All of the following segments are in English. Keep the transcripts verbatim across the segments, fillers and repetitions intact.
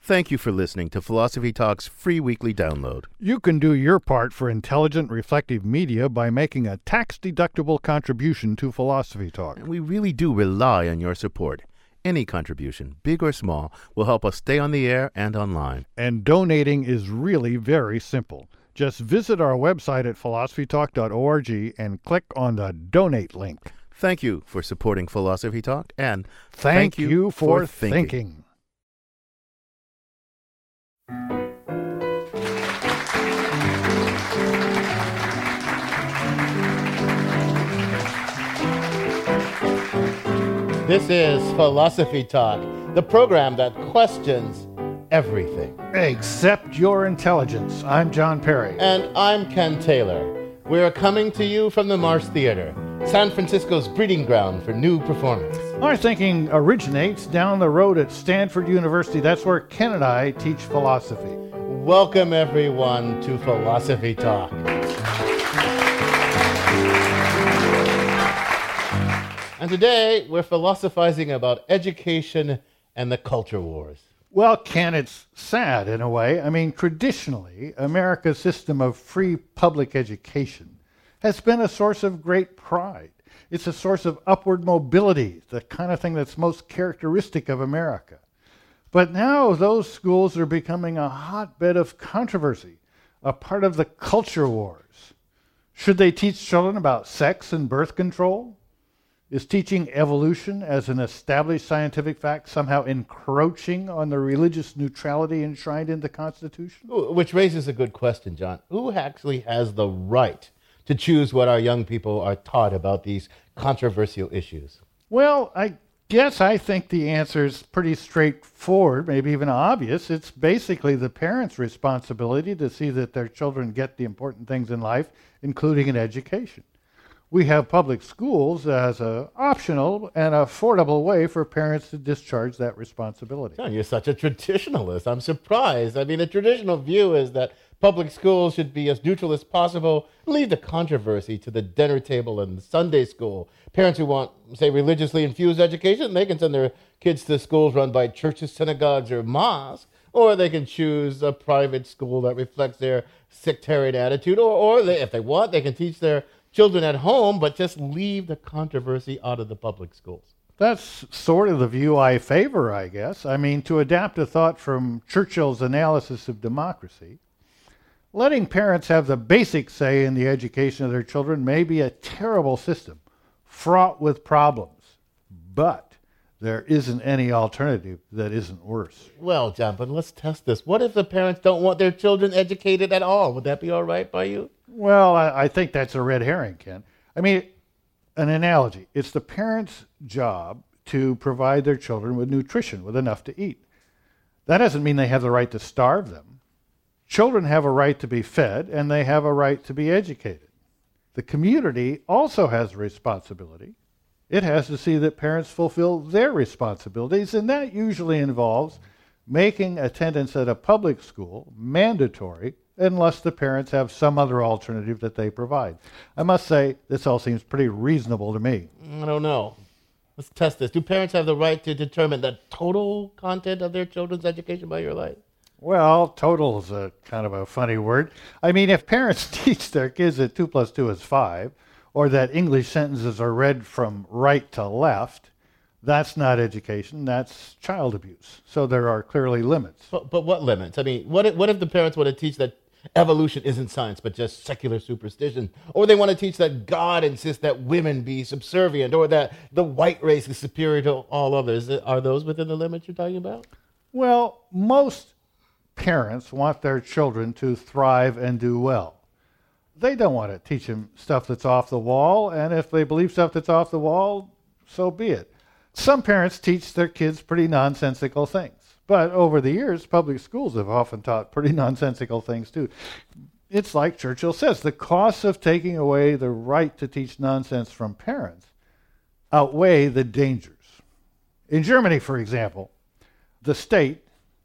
Thank you for listening to Philosophy Talk's free weekly download. You can do your part for intelligent, reflective media by making a tax-deductible contribution to Philosophy Talk. And we really do rely on your support. Any contribution, big or small, will help us stay on the air and online. And donating is really very simple. Just visit our website at philosophy talk dot org and click on the donate link. Thank you for supporting Philosophy Talk, and thank, thank you, you for, for thinking. thinking. This is Philosophy Talk, the program that questions everything. Except your intelligence. I'm John Perry. And I'm Ken Taylor. We're coming to you from the Mars Theater, San Francisco's breeding ground for new performance. Our thinking originates down the road at Stanford University. That's where Ken and I teach philosophy. Welcome, everyone, to Philosophy Talk. And today, we're philosophizing about education and the culture wars. Well, Ken, it's sad in a way. I mean, traditionally, America's system of free public education has been a source of great pride. It's a source of upward mobility, the kind of thing that's most characteristic of America. But now those schools are becoming a hotbed of controversy, a part of the culture wars. Should they teach children about sex and birth control? Is teaching evolution as an established scientific fact somehow encroaching on the religious neutrality enshrined in the Constitution? Which raises a good question, John. Who actually has the right to choose what our young people are taught about these controversial issues? Well, I guess I think the answer is pretty straightforward, maybe even obvious. It's basically the parents' responsibility to see that their children get the important things in life, including an education. We have public schools as an optional and affordable way for parents to discharge that responsibility. John, you're such a traditionalist. I'm surprised. I mean, the traditional view is that public schools should be as neutral as possible, leave the controversy to the dinner table and Sunday school. Parents who want, say, religiously infused education, they can send their kids to schools run by churches, synagogues, or mosques, or they can choose a private school that reflects their sectarian attitude, or, or they, if they want, they can teach their children at home, but just leave the controversy out of the public schools. That's sort of the view I favor, I guess. I mean, to adapt a thought from Churchill's analysis of democracy, letting parents have the basic say in the education of their children may be a terrible system, fraught with problems, but there isn't any alternative that isn't worse. Well, John, but let's test this. What if the parents don't want their children educated at all? Would that be all right by you? Well, I, I think that's a red herring, Ken. I mean, an analogy. It's the parents' job to provide their children with nutrition, with enough to eat. That doesn't mean they have the right to starve them. Children have a right to be fed, and they have a right to be educated. The community also has a responsibility. It has to see that parents fulfill their responsibilities, and that usually involves making attendance at a public school mandatory unless the parents have some other alternative that they provide. I must say, this all seems pretty reasonable to me. I don't know. Let's test this. Do parents have the right to determine the total content of their children's education by your light? Well, total is a kind of a funny word. I mean, if parents teach their kids that two plus two is five, or that English sentences are read from right to left, that's not education, that's child abuse. So there are clearly limits. But, but what limits? I mean, what if, what if the parents want to teach that evolution isn't science, but just secular superstition? Or they want to teach that God insists that women be subservient, or that the white race is superior to all others? Are those within the limits you're talking about? Well, most parents want their children to thrive and do well. They don't want to teach them stuff that's off the wall, and if they believe stuff that's off the wall, so be it. Some parents teach their kids pretty nonsensical things, but over the years, public schools have often taught pretty nonsensical things too. It's like Churchill says, the costs of taking away the right to teach nonsense from parents outweigh the dangers. In Germany, for example, the state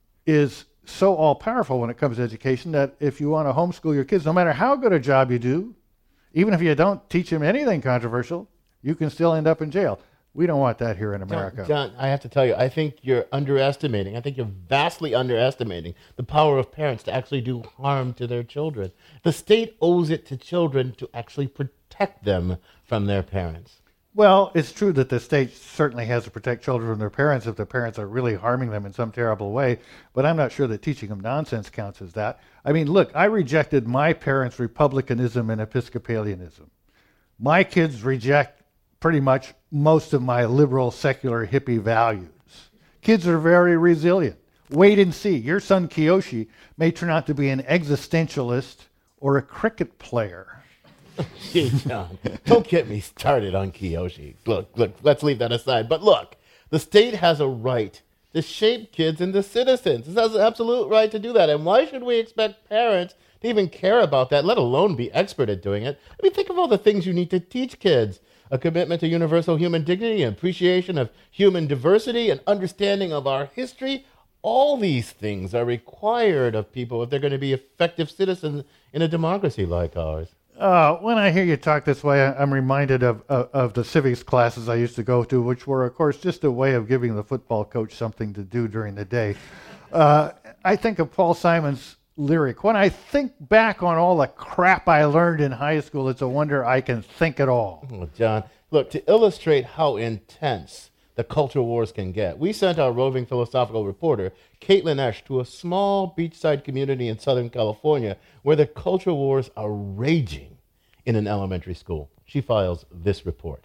is so all-powerful when it comes to education that if you want to homeschool your kids, no matter how good a job you do, even if you don't teach them anything controversial, you can still end up in jail. We don't want that here in America. John, John, I have to tell you, I think you're underestimating. I think you're vastly underestimating the power of parents to actually do harm to their children. The state owes it to children to actually protect them from their parents. Well, it's true that the state certainly has to protect children from their parents if their parents are really harming them in some terrible way, but I'm not sure that teaching them nonsense counts as that. I mean, look, I rejected my parents' republicanism and Episcopalianism. My kids reject pretty much most of my liberal, secular, hippie values. Kids are very resilient. Wait and see. Your son Kiyoshi may turn out to be an existentialist or a cricket player. Gee, John, don't get me started on Kiyoshi. Look, look, let's leave that aside. But look, the state has a right to shape kids into citizens. It has an absolute right to do that. And why should we expect parents to even care about that, let alone be expert at doing it? I mean, think of all the things you need to teach kids. A commitment to universal human dignity, and appreciation of human diversity, and understanding of our history. All these things are required of people if they're going to be effective citizens in a democracy like ours. Uh, when I hear you talk this way, I'm reminded of, of of the civics classes I used to go to, which were, of course, just a way of giving the football coach something to do during the day. Uh, I think of Paul Simon's lyric. When I think back on all the crap I learned in high school, it's a wonder I can think at all. Oh, John, look, to illustrate how intense the culture wars can get, we sent our roving philosophical reporter, Caitlin Esch, to a small beachside community in Southern California where the culture wars are raging in an elementary school. She files this report.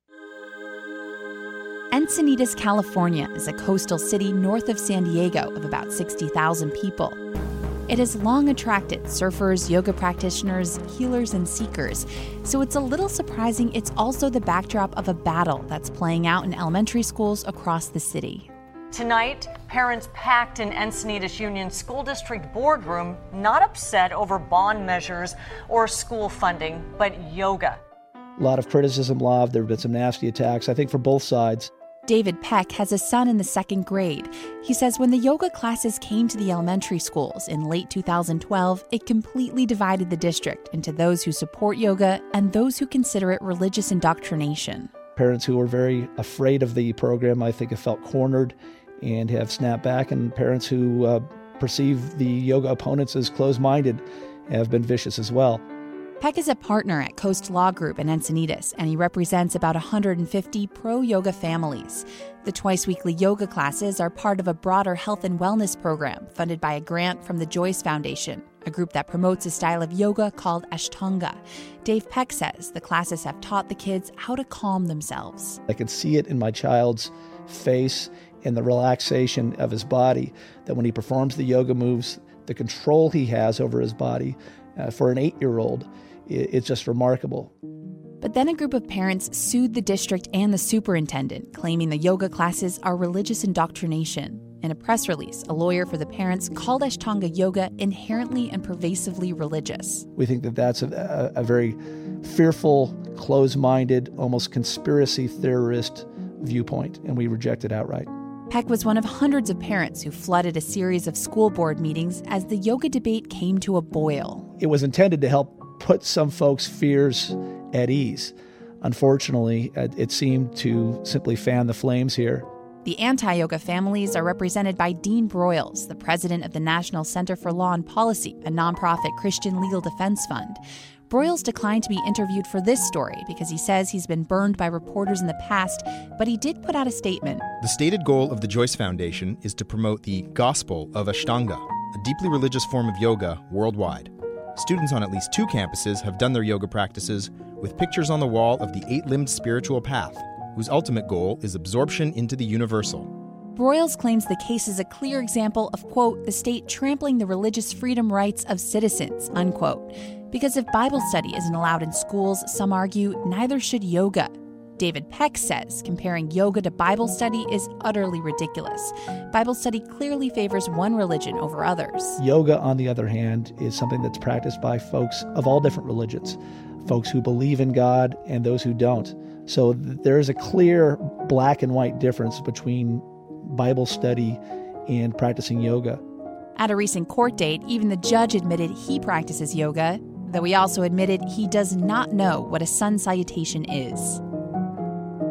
Encinitas, California is a coastal city north of San Diego of about sixty thousand people. It has long attracted surfers, yoga practitioners, healers, and seekers, so it's a little surprising it's also the backdrop of a battle that's playing out in elementary schools across the city. Tonight, parents packed in Encinitas Union School District boardroom, not upset over bond measures or school funding, but yoga. A lot of criticism lobbed. There have been some nasty attacks, I think, for both sides. David Peck has a son in the second grade. He says when the yoga classes came to the elementary schools in late two thousand twelve, it completely divided the district into those who support yoga and those who consider it religious indoctrination. Parents who were very afraid of the program, I think, have felt cornered and have snapped back, and parents who uh, perceive the yoga opponents as closed-minded have been vicious as well. Peck is a partner at Coast Law Group in Encinitas, and he represents about one hundred fifty pro-yoga families. The twice-weekly yoga classes are part of a broader health and wellness program funded by a grant from the Joyce Foundation, a group that promotes a style of yoga called Ashtanga. Dave Peck says the classes have taught the kids how to calm themselves. I can see it in my child's face and the relaxation of his body, that when he performs the yoga moves, the control he has over his body, uh, for an eight-year-old, it's just remarkable. But then a group of parents sued the district and the superintendent, claiming the yoga classes are religious indoctrination. In a press release, a lawyer for the parents called Ashtanga yoga inherently and pervasively religious. We think that that's a, a, a very fearful, closed-minded, almost conspiracy theorist viewpoint, and we reject it outright. Peck was one of hundreds of parents who flooded a series of school board meetings as the yoga debate came to a boil. It was intended to help put some folks' fears at ease. Unfortunately, it seemed to simply fan the flames here. The anti-yoga families are represented by Dean Broyles, the president of the National Center for Law and Policy, a nonprofit Christian legal defense fund. Broyles declined to be interviewed for this story because he says he's been burned by reporters in the past, but he did put out a statement. The stated goal of the Joyce Foundation is to promote the gospel of Ashtanga, a deeply religious form of yoga worldwide. Students on at least two campuses have done their yoga practices with pictures on the wall of the eight-limbed spiritual path, whose ultimate goal is absorption into the universal. Broyles claims the case is a clear example of, quote, the state trampling the religious freedom rights of citizens, unquote. Because if Bible study isn't allowed in schools, some argue, neither should yoga. David Peck says comparing yoga to Bible study is utterly ridiculous. Bible study clearly favors one religion over others. Yoga, on the other hand, is something that's practiced by folks of all different religions, folks who believe in God and those who don't. So there is a clear black and white difference between Bible study and practicing yoga. At a recent court date, even the judge admitted he practices yoga, though he also admitted he does not know what a sun salutation is.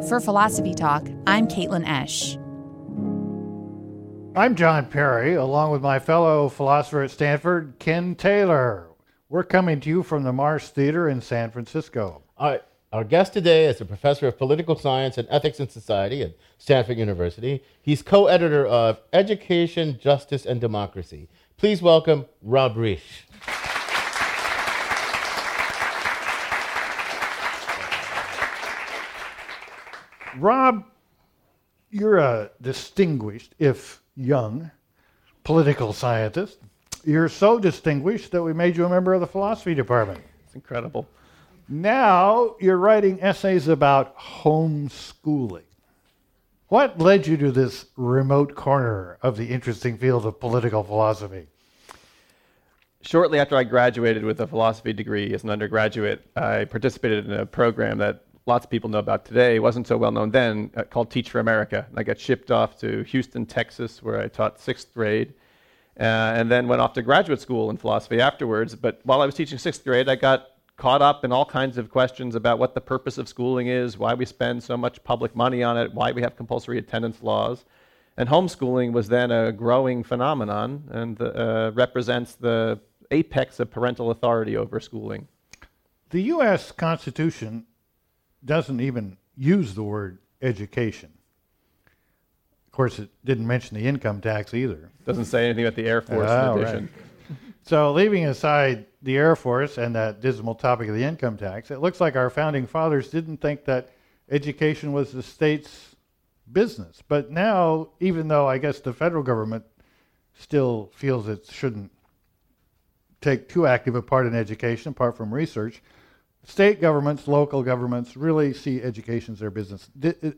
For Philosophy Talk, I'm Caitlin Esch. I'm John Perry, along with my fellow philosopher at Stanford, Ken Taylor. We're coming to you from the Marsh Theater in San Francisco. All right. Our guest today is a professor of political science and ethics in society at Stanford University. He's co-editor of Education, Justice, and Democracy. Please welcome Rob Reich. Rob, you're a distinguished, if young, political scientist. You're so distinguished that we made you a member of the philosophy department. It's incredible. Now you're writing essays about homeschooling. What led you to this remote corner of the interesting field of political philosophy? Shortly after I graduated with a philosophy degree as an undergraduate, I participated in a program that lots of people know about today. It wasn't so well known then, uh, called Teach for America. I got shipped off to Houston, Texas, where I taught sixth grade, uh, and then went off to graduate school in philosophy afterwards. But while I was teaching sixth grade, I got caught up in all kinds of questions about what the purpose of schooling is, why we spend so much public money on it, why we have compulsory attendance laws. And homeschooling was then a growing phenomenon and uh, represents the apex of parental authority over schooling. The U S Constitution doesn't even use the word education. Of course, it didn't mention the income tax either. Doesn't say anything about the Air Force Oh, in addition. right. So leaving aside the Air Force and that dismal topic of the income tax, it looks like our founding fathers didn't think that education was the state's business. But now, even though I guess the federal government still feels it shouldn't take too active a part in education, apart from research, state governments, local governments really see education as their business. Did, it,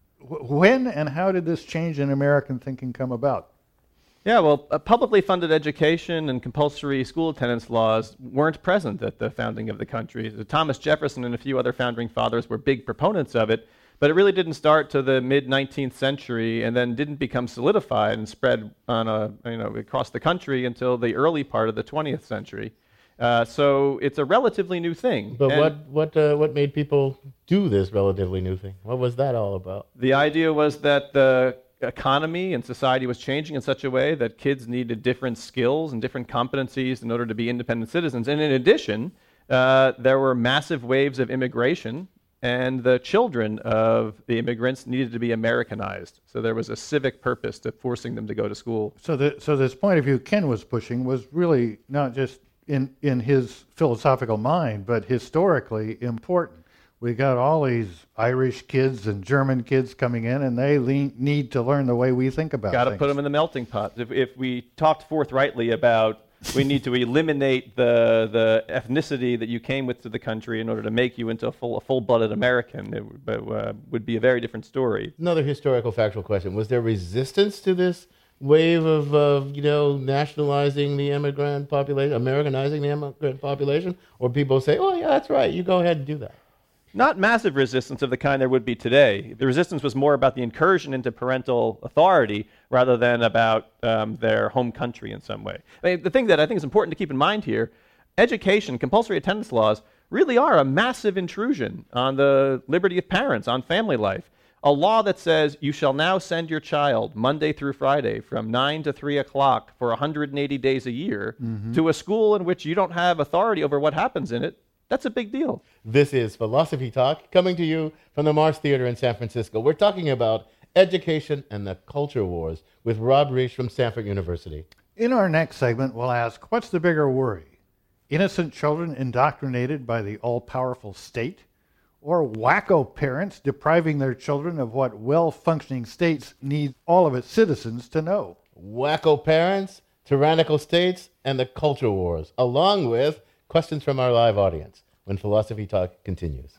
when and how did this change in American thinking come about? Yeah, well, uh, publicly funded education and compulsory school attendance laws weren't present at the founding of the country. So Thomas Jefferson and a few other founding fathers were big proponents of it, but it really didn't start to the mid-nineteenth century and then didn't become solidified and spread on a, you know, across the country until the early part of the twentieth century. Uh, so it's a relatively new thing. But and what what uh, what made people do this relatively new thing? What was that all about? The idea was that the economy and society was changing in such a way that kids needed different skills and different competencies in order to be independent citizens. And in addition, uh, there were massive waves of immigration, and the children of the immigrants needed to be Americanized. So there was a civic purpose to forcing them to go to school. So, the, so this point of view Ken was pushing was really not just in, in his philosophical mind, but historically important. We got all these Irish kids and German kids coming in, and they le- need to learn the way we think about Got to things. put them in the melting pot. If, if we talked forthrightly about we need to eliminate the the ethnicity that you came with to the country in order to make you into a full a full-blooded American, it would, uh, would be a very different story. Another historical factual question. Was there resistance to this wave of, uh, you know, nationalizing the immigrant population, Americanizing the immigrant population? Or people say, oh, yeah, that's right, you go ahead and do that? Not massive resistance of the kind there would be today. The resistance was more about the incursion into parental authority rather than about um, their home country in some way. I mean, the thing that I think is important to keep in mind here, education, compulsory attendance laws, really are a massive intrusion on the liberty of parents, on family life. A law that says you shall now send your child Monday through Friday from nine to three o'clock for one hundred eighty days a year mm-hmm. to a school in which you don't have authority over what happens in it, that's a big deal. This is Philosophy Talk, coming to you from the Marsh Theater in San Francisco. We're talking about education and the culture wars with Rob Reich from Stanford University. In our next segment, we'll ask, what's the bigger worry? Innocent children indoctrinated by the all-powerful state? Or wacko parents depriving their children of what well-functioning states need all of its citizens to know? Wacko parents, tyrannical states, and the culture wars, along with questions from our live audience when Philosophy Talk continues.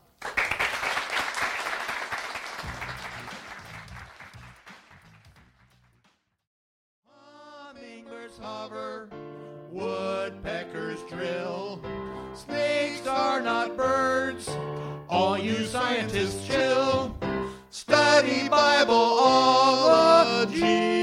Hummingbirds hover, woodpeckers drill, snakes are not birds, all you scientists chill, study Bibleology.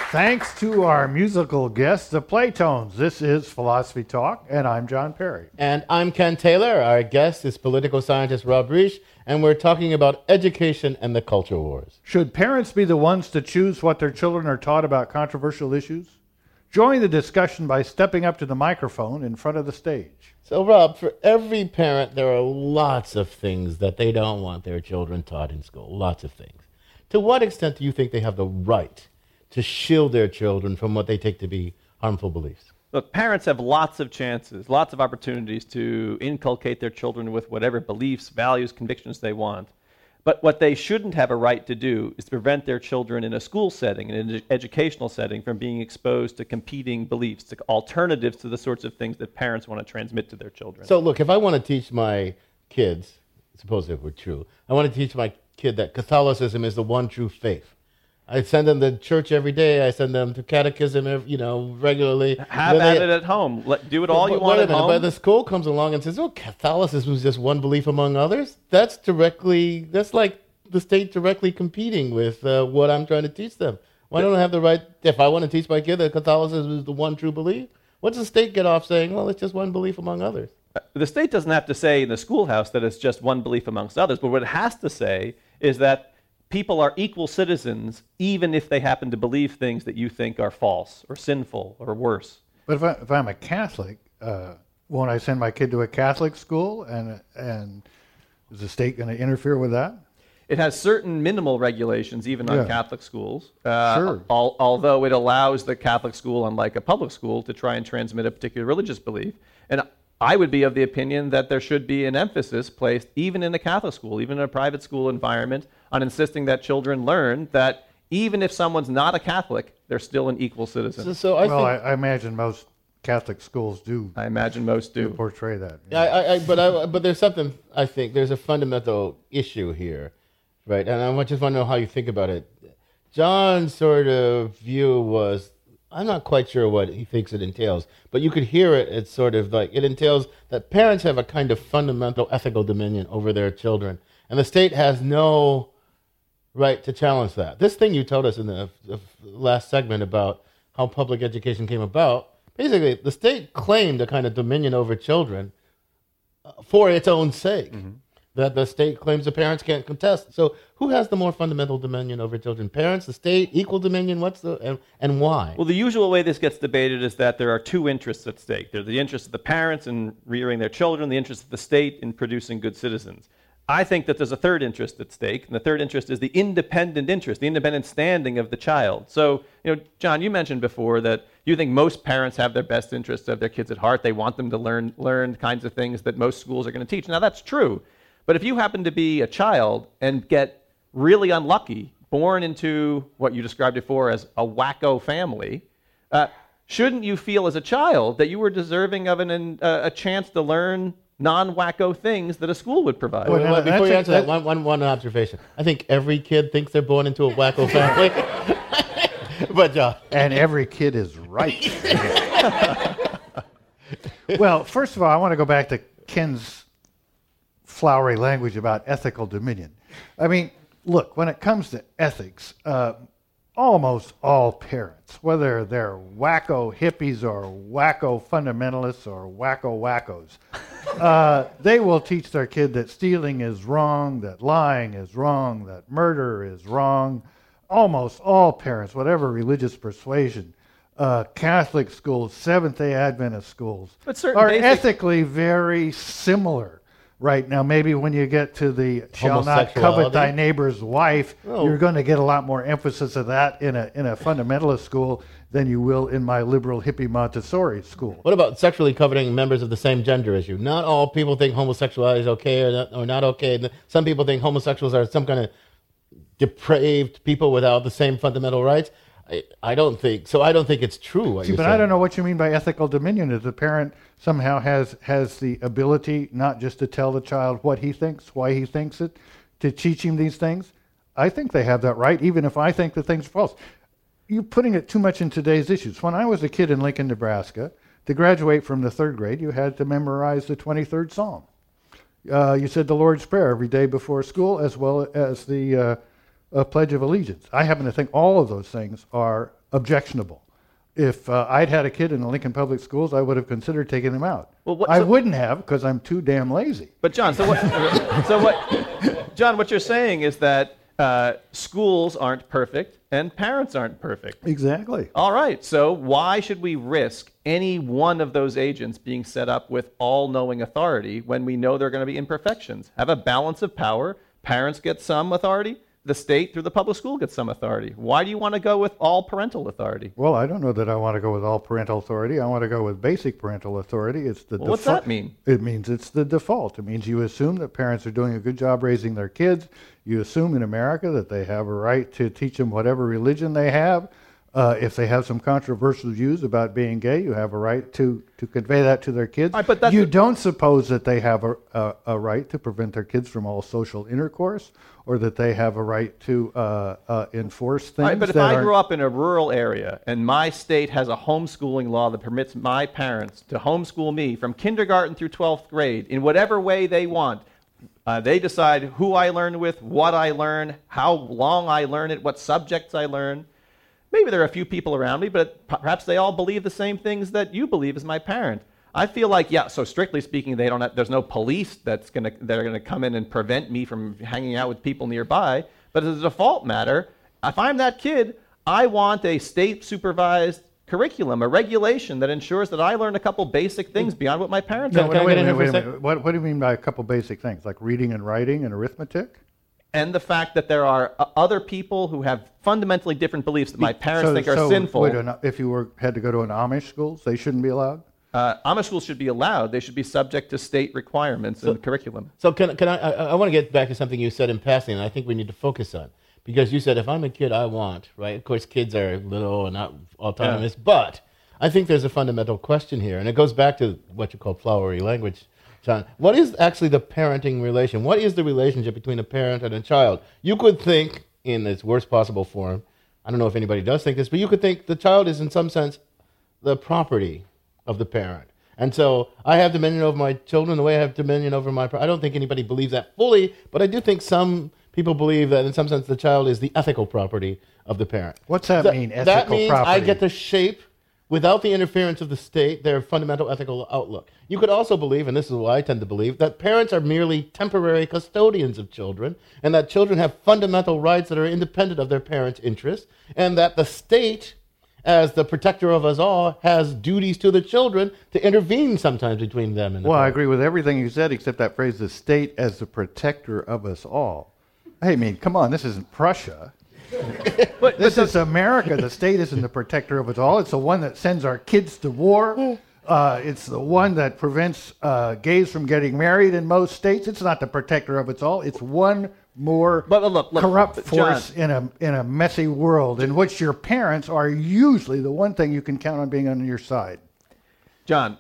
Thanks to our musical guests, the Playtones. This is Philosophy Talk, and I'm John Perry. And I'm Ken Taylor. Our guest is political scientist Rob Reich, and we're talking about education and the culture wars. Should parents be the ones to choose what their children are taught about controversial issues? Join the discussion by stepping up to the microphone in front of the stage. So, Rob, for every parent, there are lots of things that they don't want their children taught in school. Lots of things. To what extent do you think they have the right to shield their children from what they take to be harmful beliefs? Look, parents have lots of chances, lots of opportunities to inculcate their children with whatever beliefs, values, convictions they want. But what they shouldn't have a right to do is to prevent their children in a school setting, in an educational setting, from being exposed to competing beliefs, to alternatives to the sorts of things that parents want to transmit to their children. So, look, if I want to teach my kids, suppose it were true, I want to teach my kid that Catholicism is the one true faith. I send them to church every day. I send them to catechism, every, you know, regularly. Have Then at they, it at home. Let, do it all but, you but want wait a at minute, home. But the school comes along and says, "Oh, Catholicism is just one belief among others." That's directly. That's like the state directly competing with uh, what I'm trying to teach them. Why don't I have the right? If I want to teach my kid that Catholicism is the one true belief, what's the state get off saying? Well, it's just one belief among others. The state doesn't have to say in the schoolhouse that it's just one belief amongst others, but what it has to say is that people are equal citizens even if they happen to believe things that you think are false or sinful or worse. But if, I, if I'm a Catholic, uh, won't I send my kid to a Catholic school? And, and is the state going to interfere with that? It has certain minimal regulations, even on Yeah. Catholic schools. Uh, Sure. al- although it allows the Catholic school, unlike a public school, to try and transmit a particular religious belief. And I would be of the opinion that there should be an emphasis placed, even in a Catholic school, even in a private school environment, on insisting that children learn that even if someone's not a Catholic, they're still an equal citizen. So, so I well, think. I, I imagine most Catholic schools do, I imagine most do. do portray that. I, I, I, but I, but there's something. I think there's a fundamental issue here, right? And I just want to know how you think about it. John's sort of view was, I'm not quite sure what he thinks it entails, but you could hear it. It's sort of like it entails that parents have a kind of fundamental ethical dominion over their children, and the state has no right to challenge that. This thing you told us in the, the last segment about how public education came about, basically the state claimed a kind of dominion over children for its own sake. Mm-hmm. That the state claims the parents can't contest. So who has the more fundamental dominion over children? Parents, the state, equal dominion? What's the and, and why? Well, the usual way this gets debated is that there are two interests at stake. There's the interest of the parents in rearing their children, the interest of the state in producing good citizens. I think that there's a third interest at stake, and the third interest is the independent interest, the independent standing of the child. So, you know, John, you mentioned before that you think most parents have their best interests of their kids at heart. They want them to learn learn kinds of things that most schools are going to teach. Now, that's true. But if you happen to be a child and get really unlucky, born into what you described before as a wacko family, uh, shouldn't you feel as a child that you were deserving of an, uh, a chance to learn non-wacko things that a school would provide? Wait, Well, wait, before you that's answer a- that, one, one, one observation. I think every kid thinks they're born into a wacko family. But John. And every kid is right. Well, first of all, I want to go back to Ken's flowery language about ethical dominion. I mean, look, when it comes to ethics, uh, almost all parents, whether they're wacko hippies or wacko fundamentalists or wacko wackos, uh, they will teach their kid that stealing is wrong, that lying is wrong, that murder is wrong. Almost all parents, whatever religious persuasion, uh, Catholic schools, Seventh-day Adventist schools, But certain are basic- ethically very similar. Right now, maybe when you get to the shall not covet thy Homosexuality. neighbor's wife, Oh. you're going to get a lot more emphasis of that in a in a fundamentalist school than you will in my liberal hippie Montessori school. What about sexually coveting members of the same gender as you? Not all people think homosexuality is okay or not, or not okay. Some people think homosexuals are some kind of depraved people without the same fundamental rights. I, I don't think so. I don't think it's true. What See, you're but saying. I don't know what you mean by ethical dominion. If the parent somehow has has the ability not just to tell the child what he thinks, why he thinks it, to teach him these things, I think they have that right, even if I think the things are false. You're putting it too much in today's issues. When I was a kid in Lincoln, Nebraska, to graduate from the third grade, you had to memorize the twenty-third Psalm. Uh, you said the Lord's Prayer every day before school, as well as the uh, uh, Pledge of Allegiance. I happen to think all of those things are objectionable. If uh, I'd had a kid in the Lincoln Public Schools, I would have considered taking them out. Well, what, I so, wouldn't have because I'm too damn lazy. But John, so what? so what? John, what you're saying is that uh, schools aren't perfect and parents aren't perfect. Exactly. All right. So why should we risk any one of those agents being set up with all-knowing authority when we know there are going to be imperfections? Have a balance of power. Parents get some authority. The state, through the public school, gets some authority. Why do you want to go with all parental authority? Well, I don't know that I want to go with all parental authority. I want to go with basic parental authority. It's the well, what's that mean? It means it's the default. It means you assume that parents are doing a good job raising their kids. You assume in America that they have a right to teach them whatever religion they have. Uh, if they have some controversial views about being gay, you have a right to, to convey that to their kids. Right, but that's you a- don't suppose that they have a, a, a right to prevent their kids from all social intercourse, or that they have a right to uh, uh, enforce things. Right, but if that I are- grew up in a rural area and my state has a homeschooling law that permits my parents to homeschool me from kindergarten through twelfth grade in whatever way they want, uh, they decide who I learn with, what I learn, how long I learn it, what subjects I learn. Maybe there are a few people around me, but perhaps they all believe the same things that you believe as my parent. I feel like, yeah, so strictly speaking, they don't have, there's no police that's gonna, that are going to come in and prevent me from hanging out with people nearby. But as a default matter, if I'm that kid, I want a state-supervised curriculum, a regulation that ensures that I learn a couple basic things beyond what my parents No, know. wait, I wait, get in wait, here for wait a a sec? minute. What, what do you mean by a couple basic things, like reading and writing and arithmetic? And the fact that there are uh, other people who have fundamentally different beliefs that my parents so, think are so sinful. Wait, an- if you were had to go to an Amish school, they shouldn't be allowed? Uh, Amish schools should be allowed. They should be subject to state requirements in the curriculum. So can, can I, I, I want to get back to something you said in passing, and I think we need to focus on. Because you said, if I'm a kid, I want, right? Of course, kids are little and not autonomous, Yeah. but I think there's a fundamental question here, and it goes back to what you call flowery language, John. What is actually the parenting relation? What is the relationship between a parent and a child? You could think, in its worst possible form, I don't know if anybody does think this, but you could think the child is in some sense the property of the parent. And so I have dominion over my children the way I have dominion over my... I don't think anybody believes that fully, but I do think some people believe that in some sense the child is the ethical property of the parent. What's that So mean, ethical that means property? I get to shape, without the interference of the state, their fundamental ethical outlook. You could also believe, and this is what I tend to believe, that parents are merely temporary custodians of children, and that children have fundamental rights that are independent of their parents' interests, and that the state, as the protector of us all, has duties to the children to intervene sometimes between them and the Well, I parents. agree with everything you said, except that phrase, the state as the protector of us all. Hey, I mean, come on, this isn't Prussia. But, This but is America. The state isn't the protector of us all. It's the one that sends our kids to war. Uh, it's the one that prevents uh, gays from getting married in most states. It's not the protector of us all. It's one more But look, look, corrupt but force John- in a in a messy world in which your parents are usually the one thing you can count on being on your side. John,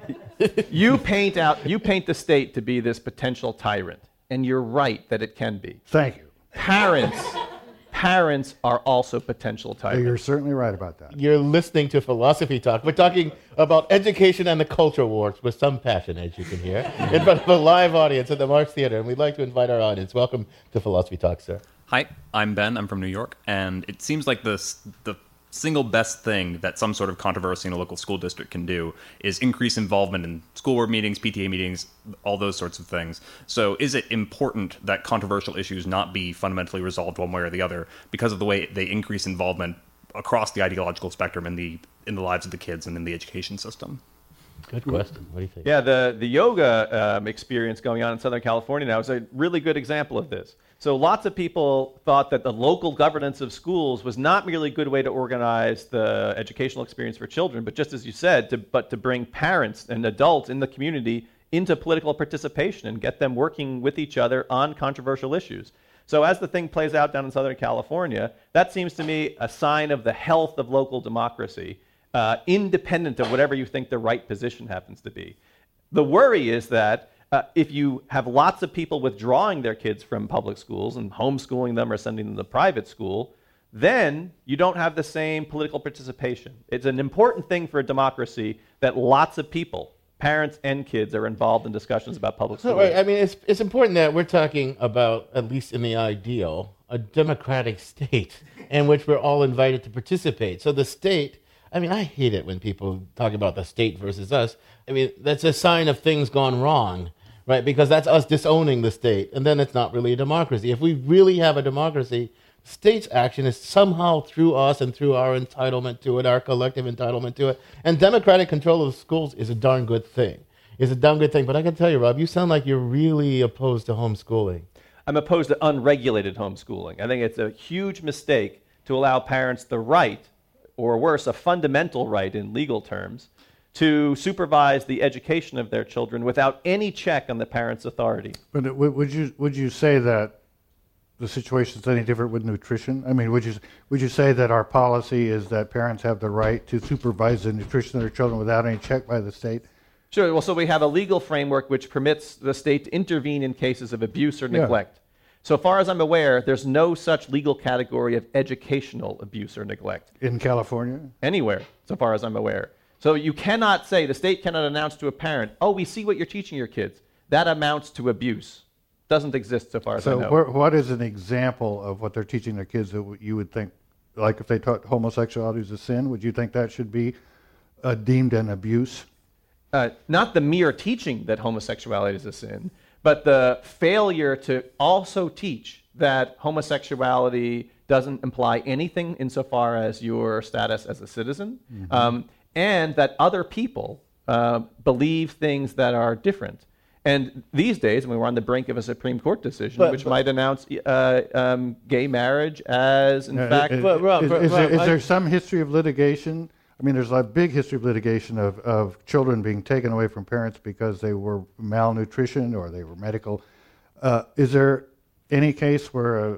you paint out you paint the state to be this potential tyrant, and you're right that it can be. Thank you. Parents, parents are also potential tyrants. You're certainly right about that. You're listening to Philosophy Talk. We're talking about education and the culture wars with some passion, as you can hear, in front of a live audience at the Marx Theater. And we'd like to invite our audience. Welcome to Philosophy Talk, sir. Hi, I'm Ben. I'm from New York, and it seems like the the single best thing that some sort of controversy in a local school district can do is increase involvement in school board meetings, P T A meetings, all those sorts of things. So is it important that controversial issues not be fundamentally resolved one way or the other because of the way they increase involvement across the ideological spectrum in the in the lives of the kids and in the education system? Good question. What do you think? Yeah, the, the yoga um, experience going on in Southern California now is a really good example of this. So lots of people thought that the local governance of schools was not merely a good way to organize the educational experience for children, but just as you said, to, but to bring parents and adults in the community into political participation and get them working with each other on controversial issues. So as the thing plays out down in Southern California, that seems to me a sign of the health of local democracy, uh, independent of whatever you think the right position happens to be. The worry is that Uh, if you have lots of people withdrawing their kids from public schools and homeschooling them or sending them to private school, then you don't have the same political participation. It's an important thing for a democracy that lots of people, parents and kids are involved in discussions about public schooling. Right. I mean, it's it's important that we're talking about, at least in the ideal, a democratic state in which we're all invited to participate. So the state, I mean, I hate it when people talk about the state versus us. I mean, that's a sign of things gone wrong, right? Because that's us disowning the state, and then it's not really a democracy. If we really have a democracy, state's action is somehow through us and through our entitlement to it, our collective entitlement to it. And democratic control of the schools is a darn good thing. It's a darn good thing. But I can tell you, Rob, you sound like you're really opposed to homeschooling. I'm opposed to unregulated homeschooling. I think it's a huge mistake to allow parents the right, or worse, a fundamental right in legal terms, to supervise the education of their children without any check on the parent's authority. But it- would you would you say that the situation's any different with nutrition? I mean, would you would you say that our policy is that parents have the right to supervise the nutrition of their children without any check by the state? Sure. Well, so we have a legal framework which permits the state to intervene in cases of abuse or Yeah. neglect. So far as I'm aware, there's no such legal category of educational abuse or neglect. In California? Anywhere, so far as I'm aware. So you cannot say, the state cannot announce to a parent, oh, we see what you're teaching your kids. That amounts to abuse. Doesn't exist so far as I So know. where, what is an example of what they're teaching their kids that w- you would think, like if they taught homosexuality is a sin, would you think that should be uh, deemed an abuse? Uh, not the mere teaching that homosexuality is a sin, but the failure to also teach that homosexuality doesn't imply anything insofar as your status as a citizen, Mm-hmm. um, and that other people uh, believe things that are different. And these days, when we're on the brink of a Supreme Court decision, But- which but- might announce uh, um, gay marriage as, in Uh, fact, is, But, Rob, is- Rob, is there, Rob, is I- there some history of litigation? I mean, there's a big history of litigation of, of children being taken away from parents because they were malnutrition or they were medical. Uh, is there any case where a,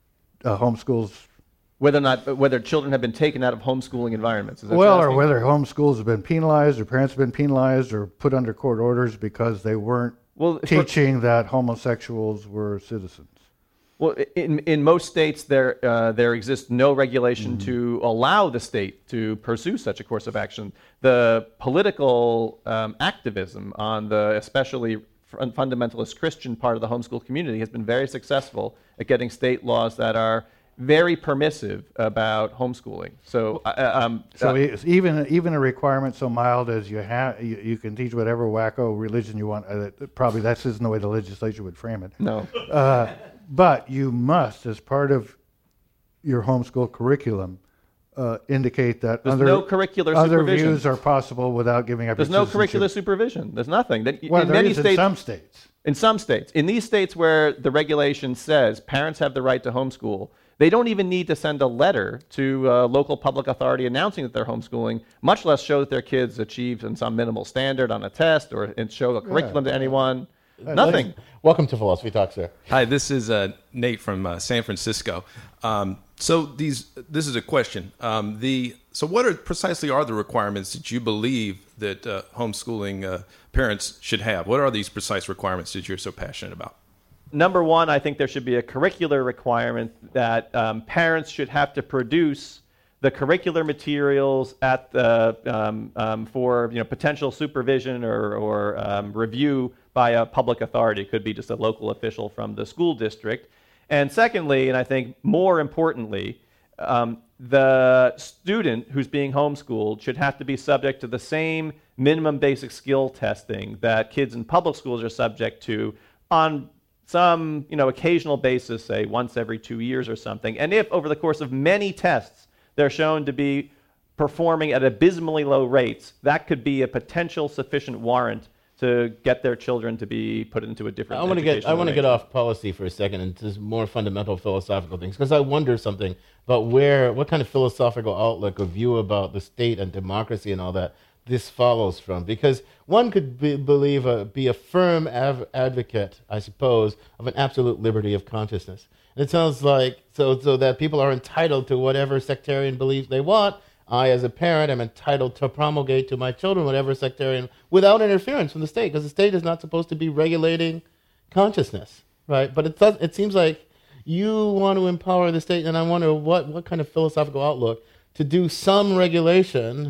a homeschools, whether or not whether children have been taken out of homeschooling environments? Is that well, what or you're whether homeschools have been penalized or parents have been penalized or put under court orders because they weren't Well, for- teaching that homosexuals were citizens? Well, in in most states, there uh, there exists no regulation Mm-hmm. to allow the state to pursue such a course of action. The political um, activism on the especially fun- fundamentalist Christian part of the homeschool community has been very successful at getting state laws that are very permissive about homeschooling. So, uh, um, So uh, e- even even a requirement so mild as you have you, you can teach whatever wacko religion you want. Uh, probably that isn't the way the legislature would frame it. no. Uh, but you must, as part of your homeschool curriculum, uh, indicate that There's other no curricular other supervision. views are possible without giving up. There's your no citizenship. curricular supervision. There's nothing. That, Well, in there many is states, in some states. In some states. In these states where the regulation says parents have the right to homeschool, they don't even need to send a letter to a local public authority announcing that they're homeschooling, much less show that their kids achieved in some minimal standard on a test or and show a curriculum to anyone. Nothing. Welcome to Philosophy Talk, sir. Hi, this is uh, Nate from uh, San Francisco. Um, so these, this is a question. Um, the so what are precisely are the requirements that you believe that uh, homeschooling uh, parents should have? What are these precise requirements that you're so passionate about? Number one, I think there should be a curricular requirement that um, parents should have to produce the curricular materials at the um, um, for you know potential supervision or, or um, review by a public authority. It could be just a local official from the school district. And secondly, and I think more importantly, um, the student who's being homeschooled should have to be subject to the same minimum basic skill testing that kids in public schools are subject to on some you know occasional basis, say once every two years or something. And if over the course of many tests they're shown to be performing at abysmally low rates, that could be a potential sufficient warrant to get their children to be put into a different I want to get I educational want to get arrangement. off policy for a second and just more fundamental philosophical things, because I wonder something about where what kind of philosophical outlook or view about the state and democracy and all that this follows from. Because one could be, believe a, be a firm av- advocate, I suppose, of an absolute liberty of consciousness. And it sounds like so so that people are entitled to whatever sectarian beliefs they want. I, as a parent, am entitled to promulgate to my children whatever sectarian without interference from the state, because the state is not supposed to be regulating consciousness, right? But it does. It seems like you want to empower the state, and I wonder what, what kind of philosophical outlook to do some regulation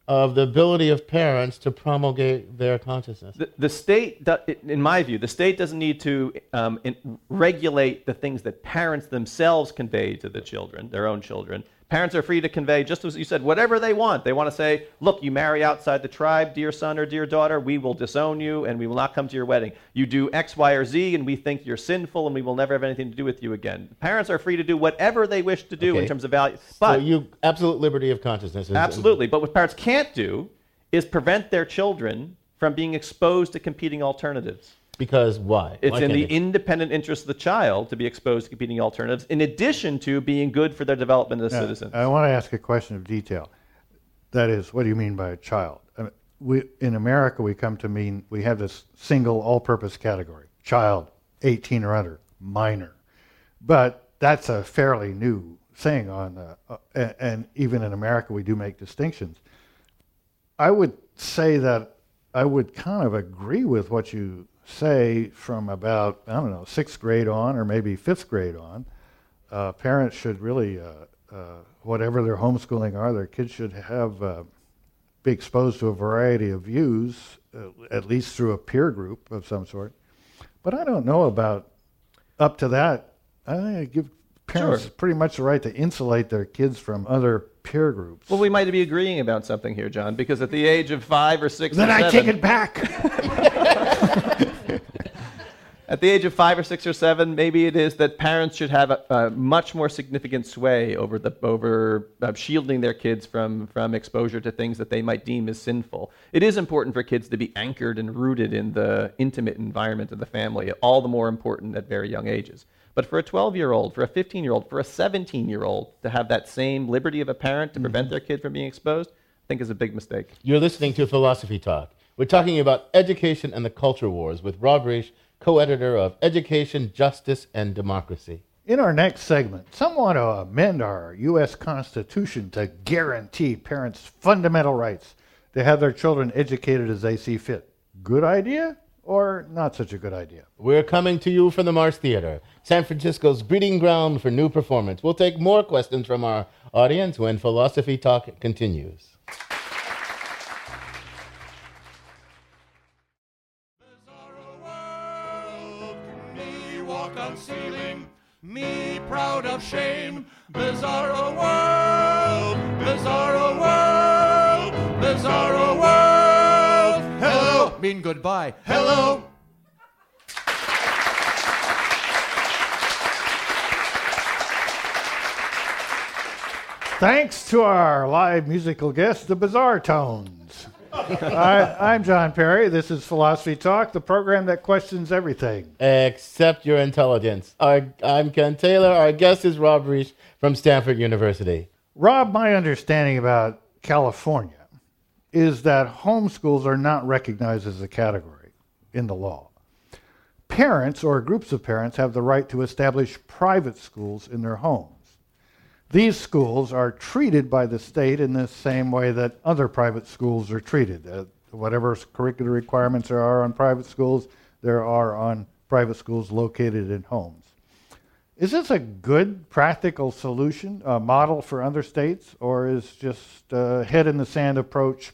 of the ability of parents to promulgate their consciousness. The, the state, do- in my view, the state doesn't need to um, in, regulate the things that parents themselves convey to the children, their own children. Parents are free to convey, just as you said, whatever they want. They want to say, look, you marry outside the tribe, dear son or dear daughter, we will disown you and we will not come to your wedding. You do X, Y, or Z and we think you're sinful and we will never have anything to do with you again. Parents are free to do whatever they wish to do Okay. in terms of value. But so you absolute liberty of consciousness. Is, absolutely. But what parents can't do is prevent their children from being exposed to competing alternatives. Because why? It's Why in can't the they? independent interest of the child to be exposed to competing alternatives, in addition to being good for their development as Now, citizens. I want to ask a question of detail. That is, what do you mean by a child? I mean, we, in America, we come to mean we have this single all-purpose category: child, eighteen or under, minor. But that's a fairly new thing on, uh, uh, and, and even in America, we do make distinctions. I would say that I would kind of agree with what you say from about, I don't know, sixth grade on, or maybe fifth grade on. Uh, parents should really, uh, uh, whatever their homeschooling are, their kids should have uh, be exposed to a variety of views, uh, at least through a peer group of some sort. But I don't know about up to that. I think I give parents Sure. pretty much the right to insulate their kids from other peer groups. Well, we might be agreeing about something here, John, because at the age of five or six Then or I seven... take it back. At the age of five or six or seven, maybe it is that parents should have a, a much more significant sway over the over uh, shielding their kids from from exposure to things that they might deem as sinful. It is important for kids to be anchored and rooted in the intimate environment of the family, all the more important at very young ages. But for a twelve-year-old, for a fifteen-year-old, for a seventeen-year-old to have that same liberty of a parent to prevent their kid from being exposed, I think is a big mistake. You're listening to Philosophy Talk. We're talking about education and the culture wars with Rob Reich, co-editor of Education, Justice, and Democracy. In our next segment, some want to amend our U S Constitution to guarantee parents fundamental rights to have their children educated as they see fit. Good idea or not such a good idea? We're coming to you from the Mars Theater, San Francisco's breeding ground for new performance. We'll take more questions from our audience when Philosophy Talk continues. Walk on ceiling, me proud of shame. Bizarro world, bizarro world, bizarro world. Hello, mean goodbye. Hello. Thanks to our live musical guest, the Bizarre Tones. I, I'm John Perry. This is Philosophy Talk, the program that questions everything. Except your intelligence. Our, I'm Ken Taylor. Our guest is Rob Reich from Stanford University. Rob, my understanding about California is that homeschools are not recognized as a category in the law. Parents or groups of parents have the right to establish private schools in their homes. These schools are treated by the state in the same way that other private schools are treated. Uh, whatever curricular requirements there are on private schools, there are on private schools located in homes. Is this a good practical solution, a model for other states, or is just a head in the sand approach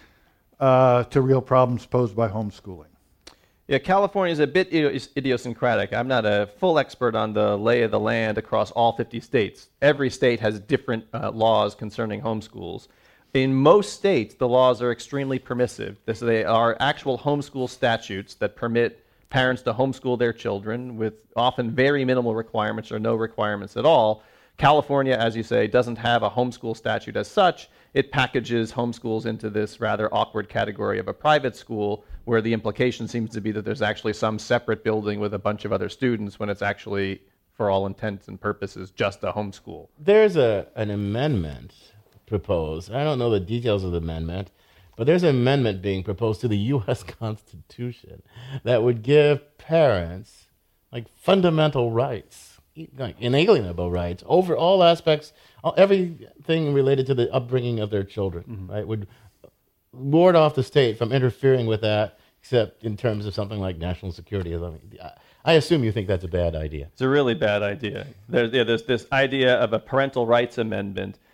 uh, to real problems posed by homeschooling? Yeah, California is a bit idiosyncratic. I'm not a full expert on the lay of the land across all fifty states. Every state has different uh, laws concerning homeschools. In most states, the laws are extremely permissive. This, they are actual homeschool statutes that permit parents to homeschool their children with often very minimal requirements or no requirements at all. California, as you say, doesn't have a homeschool statute as such. It packages homeschools into this rather awkward category of a private school, where the implication seems to be that there's actually some separate building with a bunch of other students when it's actually, for all intents and purposes, just a homeschool. There's a an amendment proposed. I don't know the details of the amendment, but there's an amendment being proposed to the U S Constitution that would give parents like fundamental rights, like inalienable rights over all aspects, everything related to the upbringing of their children, mm-hmm. right? Would ward off the state from interfering with that, except in terms of something like national security. I assume you think that's a bad idea. It's a really bad idea. There's, yeah, there's this idea of a parental rights amendment,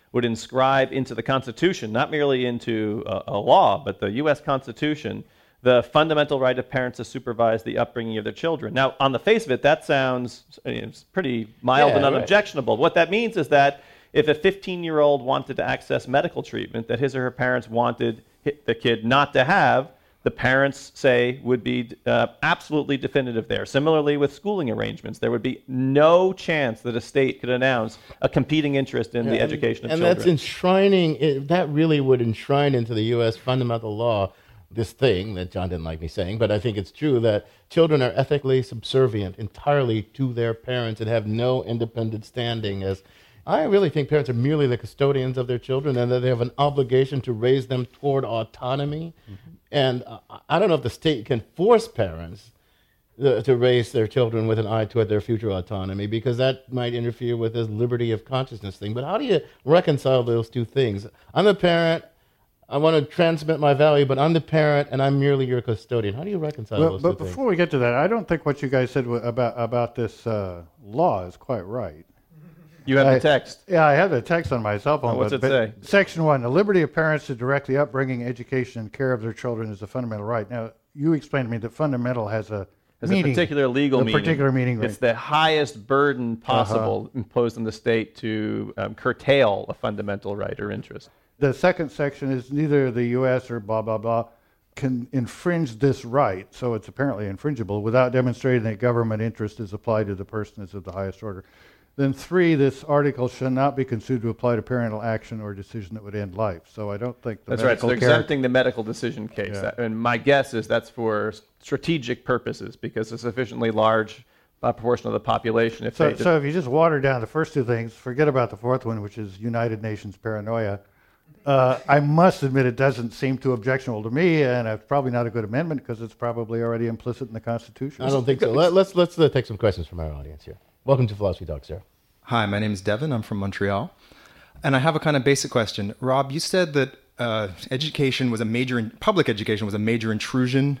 would inscribe into the Constitution, not merely into a, a law, but the U S Constitution, the fundamental right of parents to supervise the upbringing of their children. Now, on the face of it, that sounds it's pretty mild Yeah, and right. unobjectionable. What that means is that if a fifteen-year-old wanted to access medical treatment that his or her parents wanted the kid not to have, the parents say would be uh, absolutely definitive there. Similarly with schooling arrangements, there would be no chance that a state could announce a competing interest in Yeah, the and- education of and children. that's enshrining, it, that really would enshrine into the U S fundamental law this thing that John didn't like me saying, but I think it's true that children are ethically subservient entirely to their parents and have no independent standing as I really think parents are merely the custodians of their children and that they have an obligation to raise them toward autonomy. Mm-hmm. And uh, I don't know if the state can force parents uh, to raise their children with an eye toward their future autonomy because that might interfere with this liberty of consciousness thing. But how do you reconcile those two things? I'm a parent. I want to transmit my value, but I'm the parent and I'm merely your custodian. How do you reconcile Well, those but two things? before we get to that, I don't think what you guys said w- about about this uh, law is quite right. You have I- the text. Yeah, I have the text on my cell phone. Oh, what's but, it say? but Section one, the liberty of parents to direct the upbringing, education, and care of their children is a fundamental right. Now, you explained to me that fundamental has a Has meaning, a particular legal a meaning. particular meaning. It's the highest burden possible Uh-huh. imposed on the state to um, curtail a fundamental right or interest. The second section is neither the U S or blah, blah, blah can infringe this right, so it's apparently infringible, without demonstrating that government interest is applied to the person as of the highest order. Then three, this article shall not be construed to apply to parental action or decision that would end life. So I don't think the That's right. So medical they're care... exempting the medical decision case. Yeah. That- and my guess is that's for s- strategic purposes because a sufficiently large uh, proportion of the population. If So, they so if you just water down the first two things, forget about the fourth one, which is United Nations paranoia. Uh, I must admit it doesn't seem too objectionable to me, and it's probably not a good amendment because it's probably already implicit in the Constitution. I don't think so. Let, let's let's uh, take some questions from our audience here. Welcome to Philosophy Talk, sir. Hi, my name is Devin. I'm from Montreal. And I have a kind of basic question. Rob, you said that uh, education was a major, in, public education was a major intrusion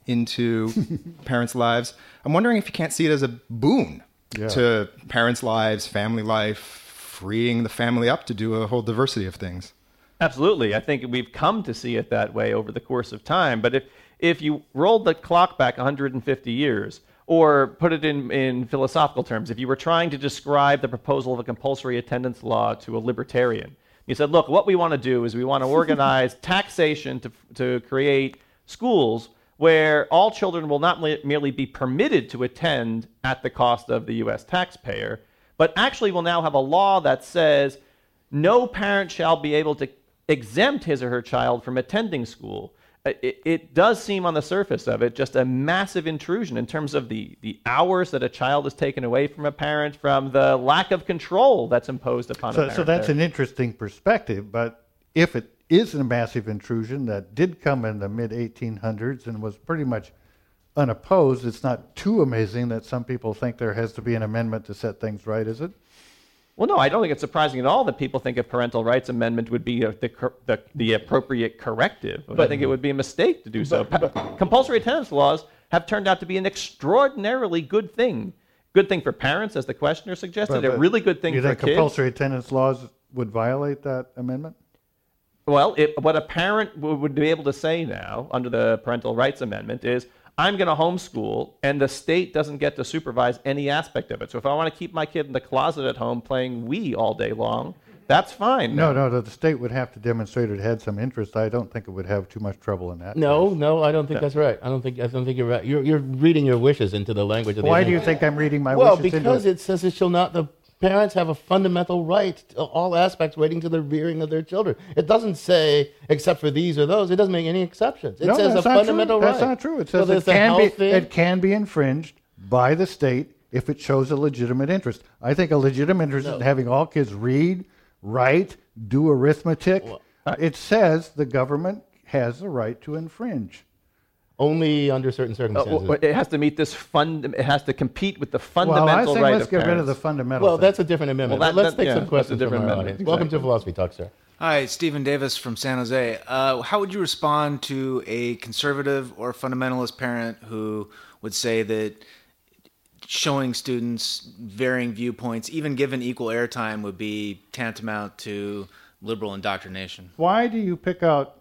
into parents' lives. I'm wondering if you can't see it as a boon Yeah. to parents' lives, family life, freeing the family up to do a whole diversity of things. Absolutely. I think we've come to see it that way over the course of time. But if, if you rolled the clock back one hundred fifty years, or put it in, in philosophical terms, if you were trying to describe the proposal of a compulsory attendance law to a libertarian, you said, look, what we want to do is we want to organize taxation to, to create schools where all children will not me- merely be permitted to attend at the cost of the U S taxpayer, but actually will now have a law that says no parent shall be able to exempt his or her child from attending school. It, it does seem on the surface of it just a massive intrusion in terms of the, the hours that a child is taken away from a parent, from the lack of control that's imposed upon a So, parent. so that's there. an interesting perspective, but if it is a massive intrusion that did come in the mid eighteen hundreds and was pretty much unopposed, it's not too amazing that some people think there has to be an amendment to set things right, is it? Well, no, I don't think it's surprising at all that people think a parental rights amendment would be a, the, cor- the the appropriate corrective. But I think it would be a mistake to do so. Pa- compulsory attendance laws have turned out to be an extraordinarily good thing. Good thing for parents, as the questioner suggested. But- a but really good thing you for think kids. compulsory attendance laws would violate that amendment? Well, it, what a parent w- would be able to say now under the parental rights amendment is, I'm going to homeschool, and the state doesn't get to supervise any aspect of it. So if I want to keep my kid in the closet at home playing Wii all day long, that's fine. No, no, the state would have to demonstrate it had some interest. I don't think it would have too much trouble in that. No, case. no, I don't think that's right. I don't think I don't think you're right. You're you're reading your wishes into the language of the Why do you amendment. think I'm reading my Well, wishes into because it? it says it shall not. The parents have a fundamental right to all aspects relating to the rearing of their children. It doesn't say except for these or those. It doesn't make any exceptions. It no, says that's a not fundamental true. right. That's not true. It So says there's it, a can be, health thing. it can be infringed by the state if it shows a legitimate interest. I think a legitimate interest No. in having all kids read, write, do arithmetic. It says the government has the right to infringe. Only under certain Uh, circumstances. well, it has to meet this fund. It has to compete with the Well, I fundamental think right let's of get rid of parents. the fundamental Well, thing. that's a different amendment. Well, that- But let's that- take yeah, some that's a questions from different our amendment. audience. Welcome to Philosophy Talk, sir. Hi, Stephen Davis from San Jose. Uh, how would you respond to a conservative or fundamentalist parent who would say that showing students varying viewpoints, even given equal airtime, would be tantamount to liberal indoctrination. Why do you pick out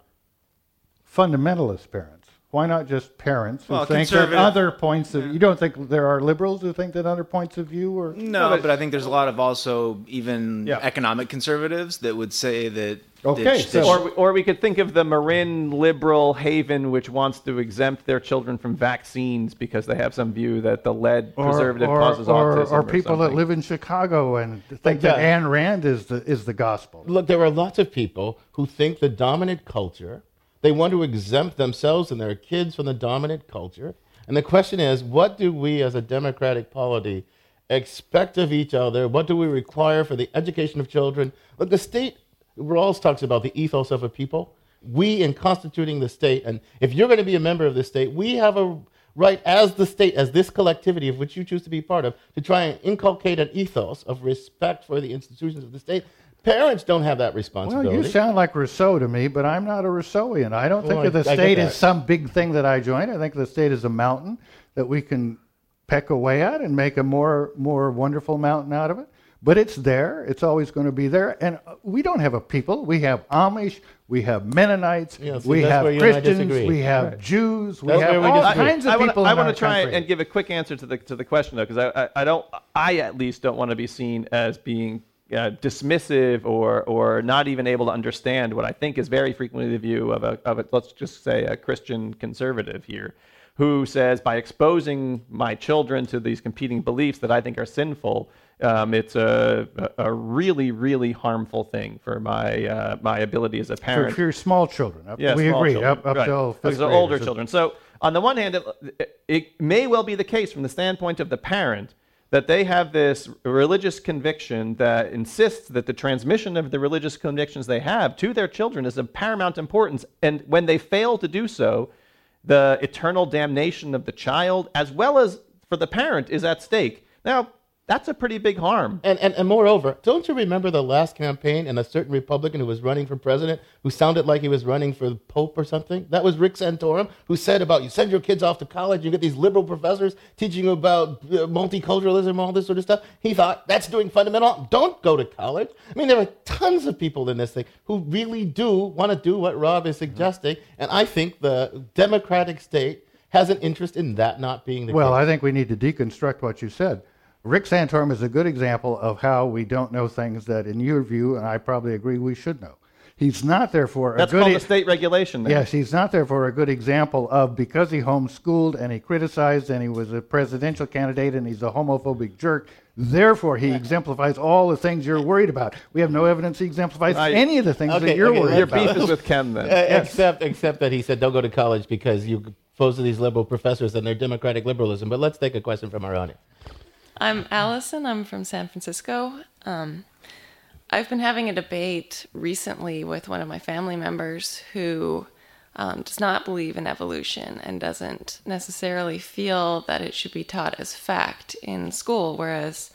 fundamentalist parents? Why not just parents who Well, think that conservative- other points of... You don't think there are liberals who think that other points of view are... No, but I think there's a lot of also even Yeah. economic conservatives that would say that... Okay, that, so- that Or, we- or we could think of the Marin liberal haven, which wants to exempt their children from vaccines because they have some view that the lead preservative or, causes or, autism. or people that something. live in Chicago and think that yeah. Ayn Rand is the is the gospel. Look, there are lots of people who think the dominant culture, they want to exempt themselves and their kids from the dominant culture. And the question is, what do we as a democratic polity expect of each other? What do we require for the education of children? Look, the state, Rawls talks about the ethos of a people. We, in constituting the state, and if you're going to be a member of the state, we have a right as the state, as this collectivity of which you choose to be part of, to try and inculcate an ethos of respect for the institutions of the state. Parents don't have that responsibility. Well, you sound like Rousseau to me, but I'm not a Rousseauian. I don't think Well, of the I- I get state that. as some big thing that I join. I think the state is a mountain that we can peck away at and make a more more wonderful mountain out of it. But it's there. It's always going to be there. And uh, we don't have a people. We have Amish. We have Mennonites. Yeah, see, we that's have where you and I Christians. disagree. We have Right. Jews. We That's have where we all disagree. kinds of I wanna, people I in want our to try country. and give a quick answer to the to the question though, because I, I I don't I at least don't want to be seen as being uh, dismissive or or not even able to understand what I think is very frequently the view of a of a let's just say a Christian conservative here, who says by exposing my children to these competing beliefs that I think are sinful, um, it's a, a really, really harmful thing for my uh, my ability as a For, parent. for your small children. Up, Yeah, we small agree. children. Up, up right. till fifth These are graders. older children. So on the one hand, it, it may well be the case from the standpoint of the parent that they have this religious conviction that insists that the transmission of the religious convictions they have to their children is of paramount importance. And when they fail to do so, the eternal damnation of the child, as well as for the parent, is at stake. Now, that's a pretty big harm. And, and and moreover, don't you remember the last campaign and a certain Republican who was running for president who sounded like he was running for the Pope or something? That was Rick Santorum, who said about you send your kids off to college, you get these liberal professors teaching you about uh, multiculturalism, all this sort of stuff. He thought that's doing fundamental. Don't go to college. I mean, there are tons of people in this thing who really do want to do what Rob is suggesting, and I think the democratic state has an interest in that not being the Well, case. I think we need to deconstruct what you said. Rick Santorum is a good example of how we don't know things that, in your view, and I probably agree, we should know. He's not, therefore, a That's good... called e- the state regulation. Then. Yes, he's not, therefore, a good example of, because he homeschooled and he criticized and he was a presidential candidate and he's a homophobic jerk, therefore he exemplifies all the things you're worried about. We have no evidence he exemplifies I- any of the things Okay, that you're okay, worried Your about. beef is with Ken then. Uh, Yes. Except, except that he said don't go to college because you expose to these liberal professors and their democratic liberalism. But let's take a question from our audience. I'm Allison. I'm from San Francisco. Um, I've been having a debate recently with one of my family members who um, does not believe in evolution and doesn't necessarily feel that it should be taught as fact in school, whereas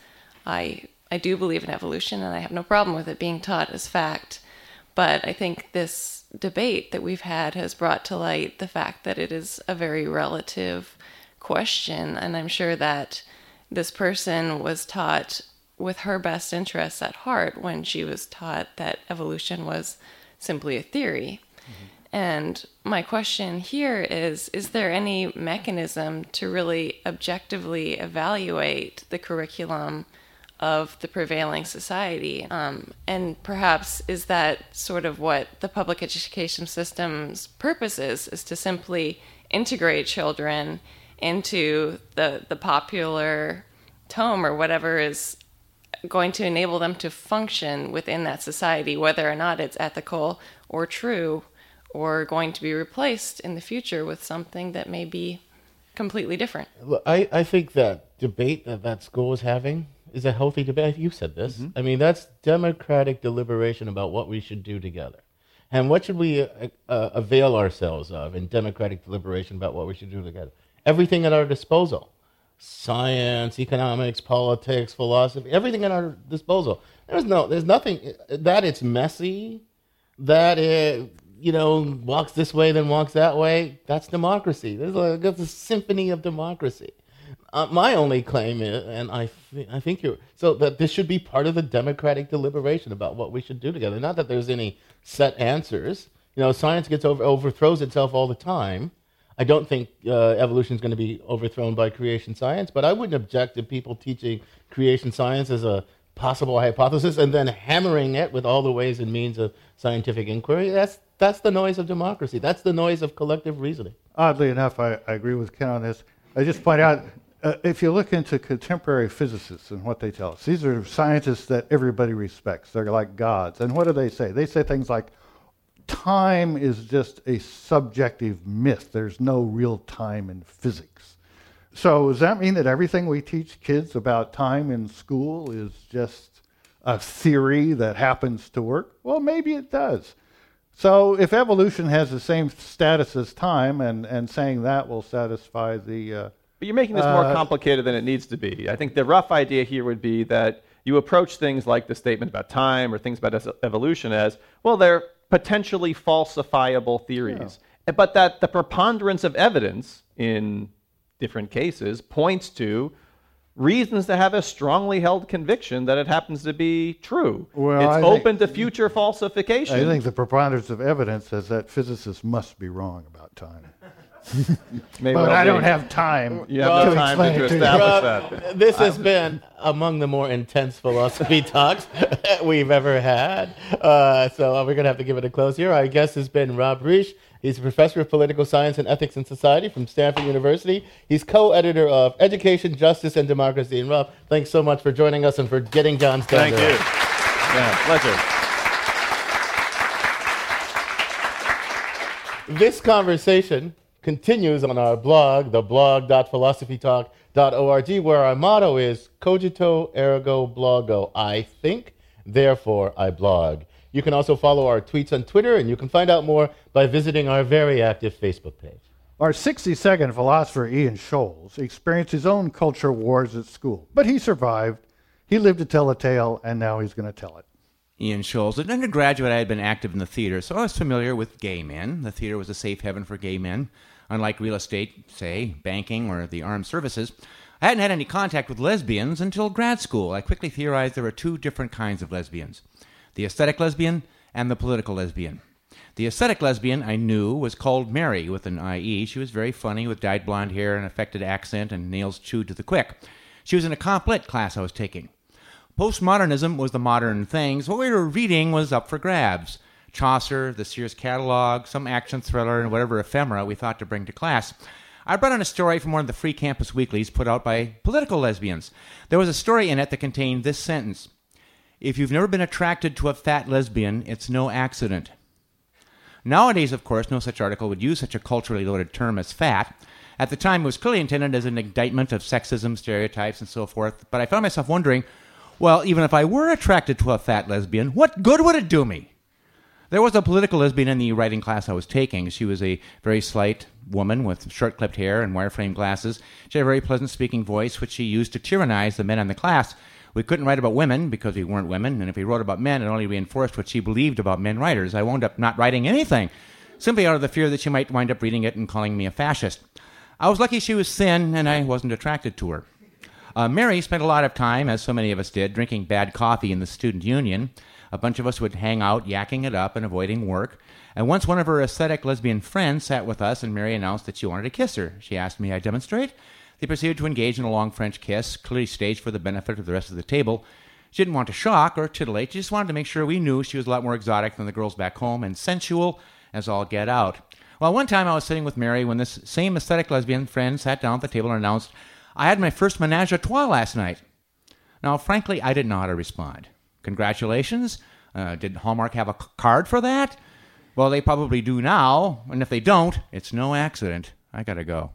I I do believe in evolution and I have no problem with it being taught as fact. But I think this debate that we've had has brought to light the fact that it is a very relative question, and I'm sure that this person was taught with her best interests at heart when she was taught that evolution was simply a theory. Mm-hmm. And my question here is, is there any mechanism to really objectively evaluate the curriculum of the prevailing society? Um, and perhaps is that sort of what the public education system's purpose is, is to simply integrate children into the the popular tome or whatever is going to enable them to function within that society, whether or not it's ethical or true or going to be replaced in the future with something that may be completely different. Look, I, I think that debate that that school is having is a healthy debate. You said this. Mm-hmm. I mean, that's democratic deliberation about what we should do together. And what should we uh, uh, avail ourselves of in democratic deliberation about what we should do together? Everything at our disposal. Science, economics, politics, philosophy, everything at our disposal. There's no, there's nothing that it's messy, that it, you know, walks this way, then walks that way. That's democracy. There's a, there's a symphony of democracy. uh, my only claim is, and I, th- I think you're, so that this should be part of the democratic deliberation about what we should do together. Not that there's any set answers. You know, science gets over, overthrows itself all the time. I don't think uh, evolution is going to be overthrown by creation science, but I wouldn't object to people teaching creation science as a possible hypothesis and then hammering it with all the ways and means of scientific inquiry. That's that's the noise of democracy. That's the noise of collective reasoning. Oddly enough, I, I agree with Ken on this. I just point out, uh, if you look into contemporary physicists and what they tell us, these are scientists that everybody respects. They're like gods. And what do they say? They say things like, time is just a subjective myth. There's no real time in physics. So does that mean that everything we teach kids about time in school is just a theory that happens to work? Well, maybe it does. So if evolution has the same status as time, and, and saying that will satisfy the... Uh, but you're making this more uh, complicated than it needs to be. I think the rough idea here would be that you approach things like the statement about time or things about evolution as, well, they're potentially falsifiable theories. Yeah. But that the preponderance of evidence in different cases points to reasons to have a strongly held conviction that it happens to be true. Well, it's I open think, to future falsification. I think the preponderance of evidence says that physicists must be wrong about time. But I don't have time. You have no to time to, to establish that. This has been among the more intense philosophy talks we've ever had. Uh, so we're going to have to give it a close here. Our guest has been Rob Reich. He's a professor of political science and ethics and society from Stanford University. He's co-editor of Education, Justice, and Democracy. And Rob, thanks so much for joining us and for getting John's down. Thank you. Yeah, pleasure. This conversation continues on our blog, the blog dot philosophy talk dot org, where our motto is cogito ergo blogo. I think, therefore I blog. You can also follow our tweets on Twitter, and you can find out more by visiting our very active Facebook page. Our sixty-second philosopher, Ian Scholes, experienced his own culture wars at school, but he survived. He lived to tell a tale, and now he's going to tell it. Ian Scholes. As an undergraduate, I had been active in the theater, so I was familiar with gay men. The theater was a safe haven for gay men. Unlike real estate, say, banking, or the armed services, I hadn't had any contact with lesbians until grad school. I quickly theorized there were two different kinds of lesbians, the aesthetic lesbian and the political lesbian. The aesthetic lesbian, I knew, was called Mary, with an I E. She was very funny, with dyed blonde hair, an affected accent, and nails chewed to the quick. She was in a comp lit class I was taking. Postmodernism was the modern thing, so what we were reading was up for grabs. Chaucer, the Sears catalog, some action thriller, and whatever ephemera we thought to bring to class. I brought in a story from one of the free campus weeklies put out by political lesbians. There was a story in it that contained this sentence: if you've never been attracted to a fat lesbian, it's no accident. Nowadays, of course, no such article would use such a culturally loaded term as fat. At the time, it was clearly intended as an indictment of sexism, stereotypes, and so forth, but I found myself wondering, well, even if I were attracted to a fat lesbian, what good would it do me? There was a political lesbian in the writing class I was taking. She was a very slight woman with short-clipped hair and wire-framed glasses. She had a very pleasant-speaking voice, which she used to tyrannize the men in the class. We couldn't write about women because we weren't women, and if we wrote about men, it only reinforced what she believed about men writers. I wound up not writing anything, simply out of the fear that she might wind up reading it and calling me a fascist. I was lucky she was thin, and I wasn't attracted to her. Uh, Mary spent a lot of time, as so many of us did, drinking bad coffee in the student union. A bunch of us would hang out, yakking it up and avoiding work. And once one of her aesthetic lesbian friends sat with us, and Mary announced that she wanted to kiss her. She asked me I demonstrate. They proceeded to engage in a long French kiss, clearly staged for the benefit of the rest of the table. She didn't want to shock or titillate. She just wanted to make sure we knew she was a lot more exotic than the girls back home and sensual as all get out. Well, one time I was sitting with Mary when this same aesthetic lesbian friend sat down at the table and announced, I had my first menage a trois last night. Now, frankly, I didn't know how to respond. Congratulations. Uh, did Hallmark have a c- card for that? Well, they probably do now, and if they don't, it's no accident. I gotta go.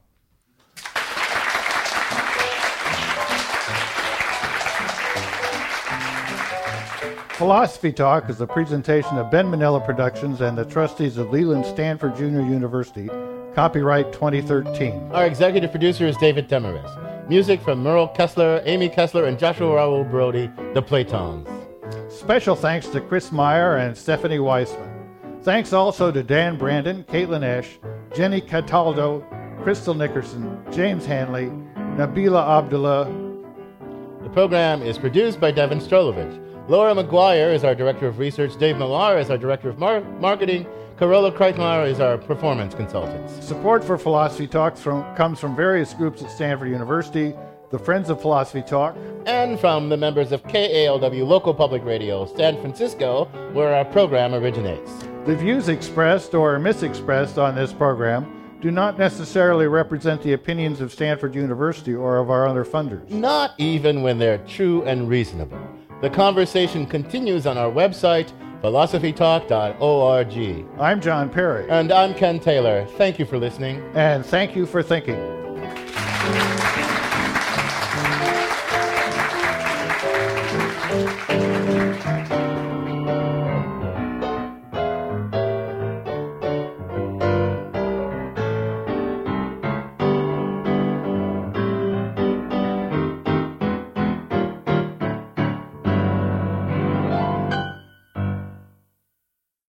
Philosophy Talk is a presentation of Ben Manila Productions and the trustees of Leland Stanford Junior University. Copyright twenty thirteen. Our executive producer is David Demarest. Music from Merle Kessler, Amy Kessler, and Joshua Raul Brody, the Playtons. Special thanks to Chris Meyer and Stephanie Weissman. Thanks also to Dan Brandon, Caitlin Esch, Jenny Cataldo, Crystal Nickerson, James Hanley, Nabila Abdullah. The program is produced by Devin Strolovich. Laura McGuire is our Director of Research. Dave Millar is our Director of Mar- Marketing. Carola Kreitmar is our Performance Consultant. Support for Philosophy Talks from, comes from various groups at Stanford University, the Friends of Philosophy Talk, and from the members of K A L W Local Public Radio, San Francisco, where our program originates. The views expressed or misexpressed on this program do not necessarily represent the opinions of Stanford University or of our other funders. Not even when they're true and reasonable. The conversation continues on our website, philosophy talk dot org. I'm John Perry. And I'm Ken Taylor. Thank you for listening. And thank you for thinking.